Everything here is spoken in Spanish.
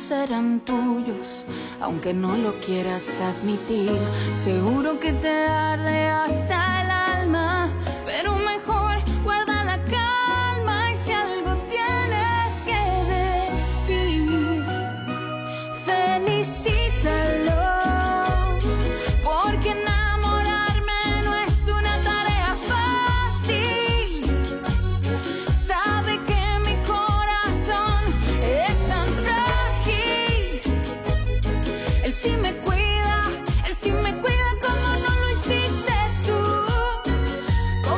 serán tuyos, aunque no lo quieras admitir. Seguro que te arde hasta el alma